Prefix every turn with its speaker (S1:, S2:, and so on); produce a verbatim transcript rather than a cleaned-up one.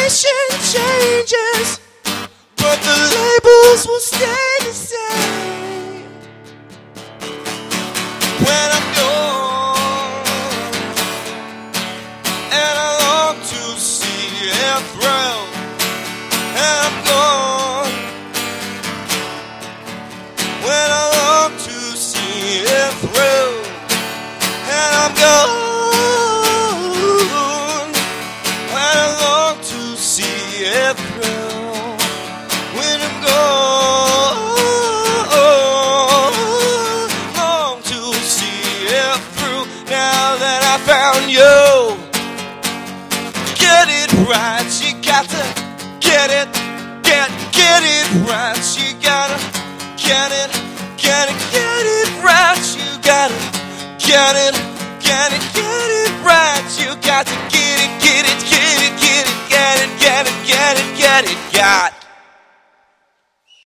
S1: generation changes, but the labels will stay the same. When I'm gone, and I long to see it through, and I'm gone, when I long to see it through, and I'm gone. It through when I'm gone, long to see it through. Now that I found you, get it right. You got to get it, get get it right. You gotta get it, get it, get it right. You gotta get it, get it, get it right. You got to get it, get it, get it, get it, get it, get it, get it, get it.